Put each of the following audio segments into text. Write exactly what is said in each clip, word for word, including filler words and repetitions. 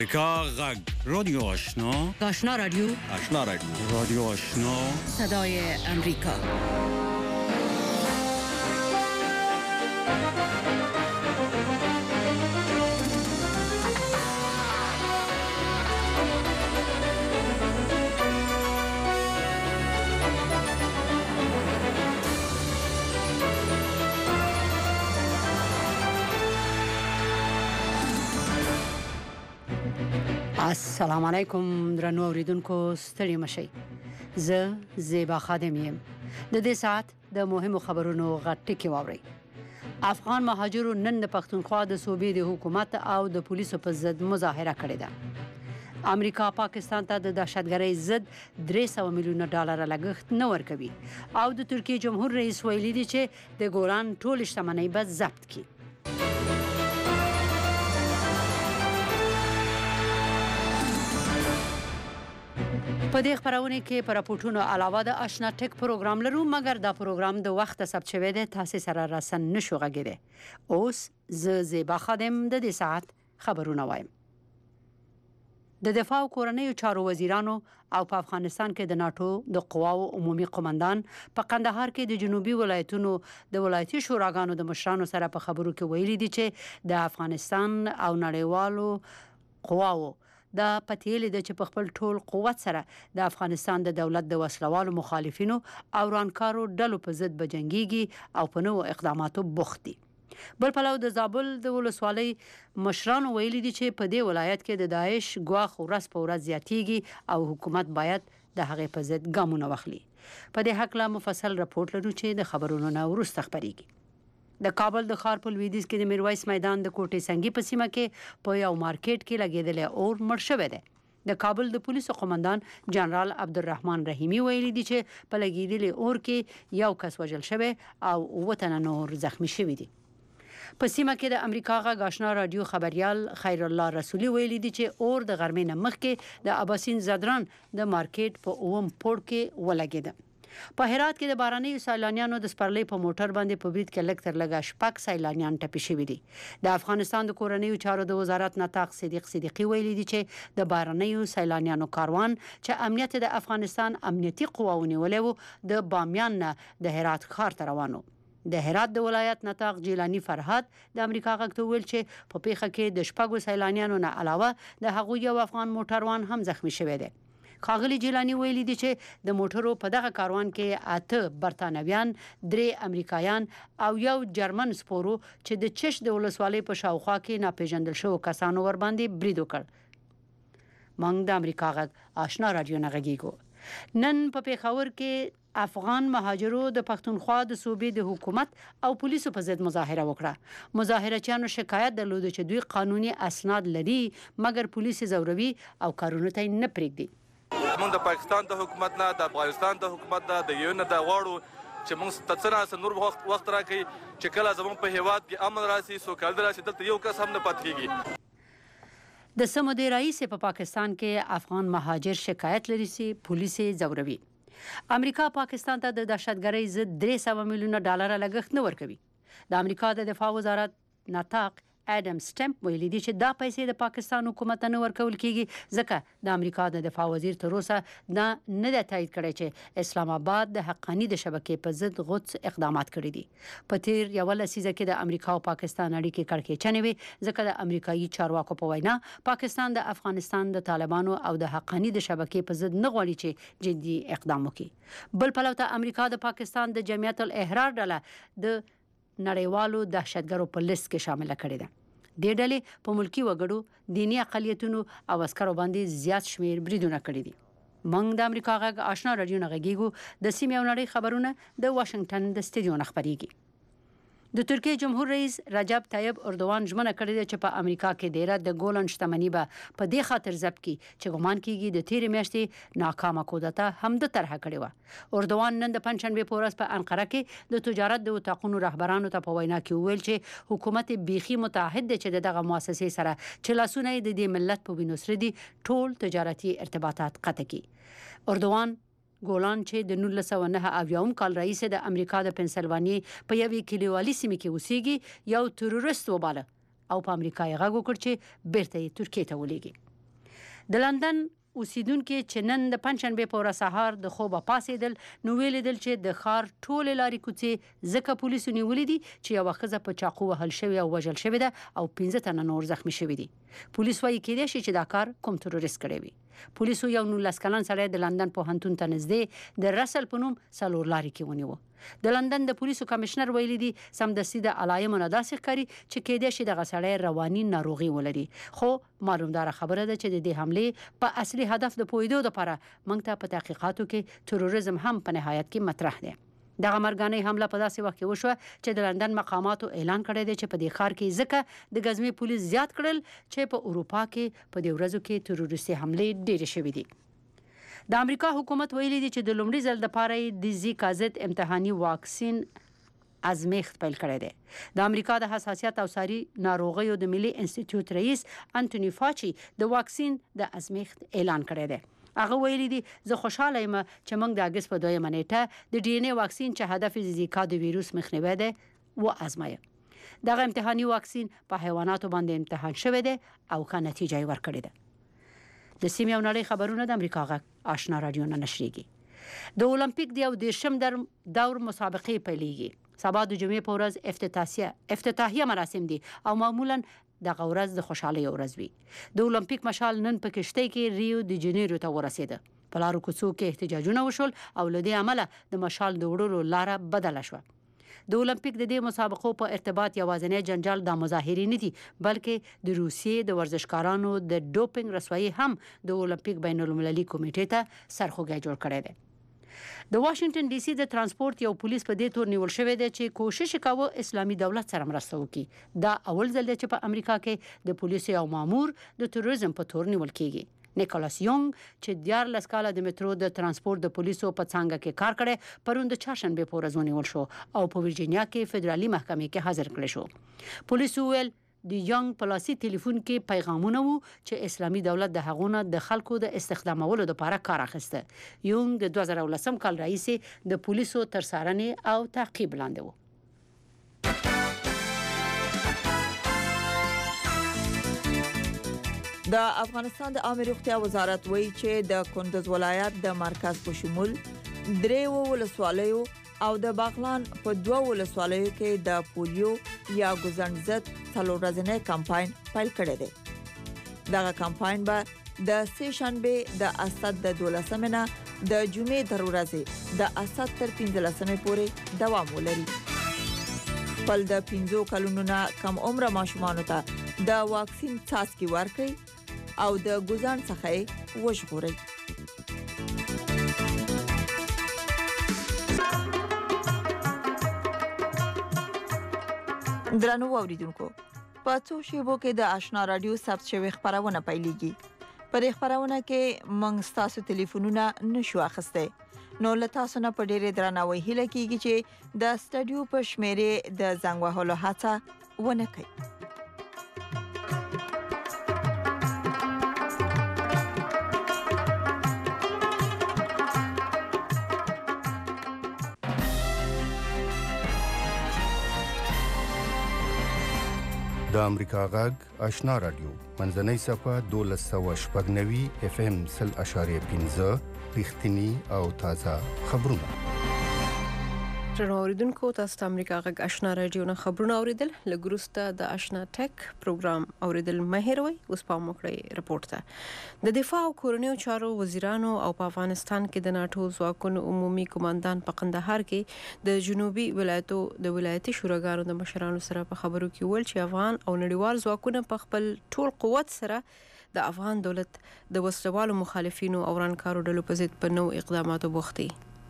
امریکا غږ رادیو آشنا آشنا رادیو آشنا رادیو رادیو آشنا صدای امریکا. السلام علیکم درنو اوریدونکو، ستړي مشئ. زه زیبا خادم یم. د دې ساعت د مهمو خبرونو غټ ټکی واورئ. افغان مهاجرو نن د پښتونخوا د صوبې د حکومت او د پولیسو په ضد مظاهره کړې ده. امریکا پاکستان ته د دهشتګرۍ ضد درې سوه میلیونه ډالر لګښت نه ورکوي او د ترکیې جمهور رئیس ویلي دی چې د ګوران ټول شتمنۍ به ضبط کړي. په دې خبرونه کې پر راپورټونو علاوه د آشنا ټیک پروګرام لرو، مګر دا پروګرام د وخت ثبت شوی دی، تاسو سره راسن نشو غږیدي. اوس زه زیبا خادم د دې ساعت خبرونه وایم. د دفاع او کورنیو چارو وزیرانو او په افغانستان کې د ناتو د قواو عمومي قومندان په قندهار کې د جنوبي ولایتونو د ولایتي شوراګانو د مشرانو سره په خبرو کې ویلي دي چې د افغانستان او نړیوالو قواو دا پتیلې د چې په خپل ټول قوت سره د افغانستان د دولت د وسلوالو مخالفینو او رانکارو ډلو په ضد بجنګيږي او په نوو اقداماتو بوخت دي. بل پلو د زابل د ولسوالۍ مشرانو ویلي دي چې په دې ولایت کې د داعش ګواښ ورځ په ورځ زیاتیږي او حکومت باید د هغې په ضد ګامونه واخلي. په دې هکله مفصل راپورټ لرو چې د خبرونو نه وروسته خپریږي. د کابل د ښار په لویدیځ کې د میرویس میدان د کوټې سنگي په سیمه کې په یو مارکیټ کې لګېدلی اور مړ شوی دی. د کابل د پولیسو قومندان جنرال عبدالرحمن رحیمي ویلي دي چې په لګېدلي اور کې یو کس وژل شوی او اووه تنه نور زخمی شوي دي. په سیمه کې د امریکا غږ آشنا رادیو خبریال خیر الله رسولي ویلي دي چې اور د غرمې نه مخکې د اباسین زدران د مارکیټ په اووم پوړ کې ولګېده. په هرات کې د باراني سیلانیانو د سپرلۍ په موټر باندې په برید کې لږ تر لږه شپږ سیلانیان ټپي شوي دي. د افغانستان د کورنیو چارو د وزارت نطاق صدیق صدیقي ویلي دي چې د بارانیو سیلانیانو کاروان چې امنیت د افغانستان امنیتي قواو نیولی و د بامیان نه د هرات ښار ته روان و. د هرات د ولایت نطاق جیلانی فرهاد د امریکا غږ ته ویل چې په پیښه کې د شپږو سیلانیانو نه علاوه د هغوی یو افغان موټروان هم زخمی شوی دی. ښاغلي جیلانی ویلي دي چې د موټرو په دغه کاروان کې اته برتانویان، درې امریکایان او یو جرمن سپورو چې د چش د ولسوالۍ په شاوخوا کې ناپېژندل شوو کسانو ورباندې برید وکړ. موږ د امریکا غږ آشنا رادیو نه غږیږو. نن په پېښور کې افغان مهاجرو د پښتونخوا د صوبې د حکومت او پولیسو په ضد مظاهره وکړه. مظاهرچیانو شکایت درلود چې دوی قانوني اسناد لري مګر پولیس زوروي او کارونو ته نه پرېږدي. موږ د پاکستان د حکومت نه، د افغانستان د حکومت نه، د یو نه د غواړو چې موږ ته څه ناسه نور وخت وخت راکړي چې کله زموږ په هیواد کې امن راسي، سوکالي راسي، دلته یو کس هم نه پاتې کېږي. د سمودي رئیس په پاکستان کې افغان مهاجر شکایت لري چې پولیس زوروي. امریکا پاکستان ته د دهشتګرۍ ضد درې سوه میلیونه ډالر لګښت نه ورکوي. د امریکا د دفاع وزارت نطاق اډم سټمپ ویلي دي چې دا پیسې د پاکستان حکومت نه ورکول کیږي ځکه د امریکا د دفاع وزیر تر اوسه دا نه ده تایید کړی چې اسلام آباد د حقاني د شبکې په ضد غوڅ اقدامات کړي دي. په تیر یوه لسیزه کې د امریکا او پاکستان اړیکې کړکېچنې وې ځکه د امریکایي چارواکو په وینا پاکستان د افغانستان د طالبانو او د حقاني د شبکې په ضد نه غواړي چې جدي اقدام وکړي. بل پلو ته امریکا د پاکستان د جمعیت الاحرار ډله د نړیوالو دهشتګرو په لیست کې شامل کړي ده. دې ډلې په ملکی وګړو، دینی اقلیتونو او عسکرو باندې زیات شمیر بریدونه کړي دي. موږ د امریکا غږ آشنا رادیو نه غږیږو. د سیمې او نړۍ خبرونه د واشنگټن د سټډیو نه خپریږي. د ترکیې جمهور رئیس رجب طیب اردوان ژمنه کړې ده چې په امریکا کې ډیره د ګولن شتمني به په دې خاطر ضبط کړي چې ګمان کیږي د تیرې میاشتې ناکامه کودتا هم د طرحه کړې وه. اردوان نن د پنجشنبې په ورځ په انقره کې د تجارت د اتاقونو رهبرانو ته په وینا کې وویل چې حکومت بیخي متعهد دی چې د دغه مؤسسې سره چې لاسونه یې د دې ملت په وینو سره دي ټول تجارتي ارتباطات قطع کړي. اردوان ګولان چې د نولس سوه نهه اویایم کال رئیس د امریکا د پنسلوانیې په یوې کلیوالي سیمه کې اوسېږي یو تروریست وباله او په امریکا یې غږ وکړ چې بیرته یې ترکیې ته ولېږي. د لندن اوسیدونکو چې نن د پنځشنبه په ورځ سهار د خوبه پاسېدل نو ویلیدل چې د ښار ټولې لارې کوڅې ځکه پولیسو نیولې دي چې یوه ښځه په چاقو وهل شوې او وژل شوې ده او پنځه تنه نور زخمي شوي دي. پولیس وایي کېدای شي چې دا کار کوم تروریست کړی وي. پولیسو یو نولس کلن سړی د لندن پوهنتون ته نږدې د رسل په نوم څلور لارې کې ونیوه. د لندن د پولیسو کمشنر ویلي دي سمدستي د علایمو نه داسې ښکاري چې کېدای شي دغه سړی رواني ناروغي ولري، خو معلومداره خبره ده چې د دې حملې په اصلي هدف د پوهېدو دپاره موږ ته په تحقیقاتو کې تروریزم هم په نهایت کې مطرح دی. دغه مرګانۍ حمله په داسې وخت کې وشوه چې د لندن مقاماتو اعلان کړی دی چې په دې ښار کې ځکه د ګزمې پولیس زیات کړل چې په اروپا کې په دې ورځو کې تروریستي حملې ډېرې شوې دي. د امریکا حکومت ویلي دی چې د لومړي ځل دپاره د زیکا ضد امتحاني واکسین ازمیښت پیل کړی دی. د امریکا د حساسیت او ساري ناروغیو د ملي انسټیټیوټ رئیس انټونی فاچي د واکسین د ازمیښت اعلان کړی دی. هغه ویلي دي زه خوشحاله یم چې موږ د اګست په دویمه نیټه د ډي ان اے واکسین چې هدف یې زیکا د ویروس مخنیوی دی وازمایه. دغه امتحاني واکسین په حیواناتو باندې امتحان شوی دی او ښه نتیجه یې ورکړې ده. د سیمې او نړۍ خبرونه د امریکا غږ آشنا رادیو نه نشریږي. د اولمپیک د یو دېرشم دور مسابقې پیلیږي. سبا د جمعې په ورځ افتتاحیه افتتاحیه مراسم دي او معمولا دغه ورځ د خوشحالۍ ورځ وي. د اولمپیک مشال نن په کشتۍ کې ریو د جنیرو ته ورسېده. په لارو کوڅو کې احتجاجونه وشول او له دې امله د مشال د وړلو لاره بدله شوه. د اولمپیک د دې مسابقو په ارتباط یوازینی جنجال د مظاهرې نه دي بلکې د روسیې د ورزشکارانو د ډوپینګ رسوایي هم د اولمپیک بین المللي کمیټې ته سرخوږی جوړ کړی دی. د واشنگټن ډي سي د ترانسپورت یو پولیس په دې تور نیول شوی دی چې کوشش کاوه اسلامي دولت سره مرسته وکړي. دا اول ځل دی چې په امریکا کې د پولیسو یو مامور د تروریزم په تور نیول کیږي. نیکولاس یونګ چې دیارلس کاله د مترو د ترانسپورت د پولیسو په څانګه کې کار کړی پرون د چهارشنبې په ورځ ونیول شو او په ورجینیا کې فدرالي محکمې کې حاضر کړی شو. پولیسو ویل د یونګ په لاسي ټلیفون کې پیغامونه وو چې اسلامي دولت د هغونه د خلکو د استخدامولو لپاره کار اخیسته. یونګ د دوه زره ولسم کال راهیسې د پولیسو تر څارنې او تعقیب لاندې و. د افغانستان د عامه روغتیا وزارت وایي چې د کندز ولایت د مرکز په شمول درې ولسوالیو او د باغلان په دوه ولسوالیو کې د پولیو یا ګوزڼ ضد څلور ورځنی کمپاین پیل کړی دی. دغه کمپاین به د سه شنبه د اسد د دولسمې نه د جمعې تر ورځې د اسد تر پنځلسمې پورې دوام ولري. خپل د پنځو کلونو نه کم عمره ماشومانو ته د واکسین څاڅکي ورکړي او د ګوزڼ څخه وژغوري. درنو اوریدونکو په څو شیبو کې د آشنا رادیو ثبت شوی خبرونه پیلېږي. په دې خبرونه کې موږ تاسو ټلیفونونه نشو اخیستی نو له تاسو نه په ډېرې درناوي هیله کیږي چې د سټډیو په شمیرې د زنګ وهلو هڅه ونه کړئ. د امریکا غږ آشنا رادیو منځنۍ صفه دولس سوه شپږ نوي اف ام سل اشاریه پنځه رښتینی او تازه خبرونه. درنو اوریدونکو تاسو ته امریکا غږ آشنا رادیو نه خبرونه اوریدل. لږ وروسته د آشنا ټک پروګرام اوریدل مه هېروئ. اوس پام وکړئ رپورټ ته. د دفاع او کورنیو چارو وزیرانو او په افغانستان کې د ناټو ځواکونو عمومي کمانډان په قندهار کې د جنوبي ولایتو د ولایتي شوراګانو د مشرانو سره په خبرو کې ویل چې افغان او نړیوال ځواکونه په خپل ټول قوت سره د افغان دولت د وسلوالو مخالفینو او ورانکارو ډلو په ضد په نوو اقداماتو بوخت دي.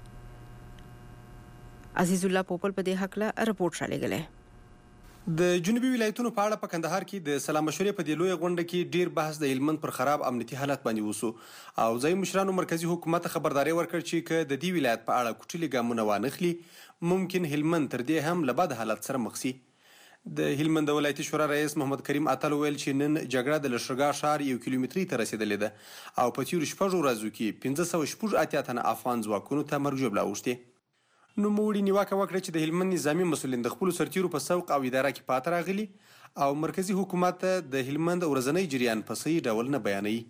عزیز الله پوپل په دې حقله رپورټ را لېږلی. د جنوبي ولایتونو په اړه په کندهار کې د سلا مشورې په دې لویه غونډه کې ډیر بحث د هلمند پر خراب امنیتي حالت باندې وسو او ځایي مشرانو مرکزي حکومت خبرداری ورکړ چې که د دې ولایت په اړه کوټلي ګامونه وانخلي ممکن هلمند تر دې هم له بد حالت سره مخ شي. د هلمند ولایتي شورا رئیس محمد کریم اتل ویل چې نن جګړه د لښکرګاه ښار یو کیلومتري ته رسېدلې ده او په تیرو شپږو ورځو کې پنځه سوه شپږ اتیا تنه افغان ځواکونو ته مرګ ژوبله اوښتې. نوموړي نیوکه وکړه چې د هلمند نظامي مسؤلین د خپلو سرتیرو په سوق او اداره کې پاته راغلي او مرکزي حکومت د هلمند ورځنی جریان په صحیح ډول نه بیانوي.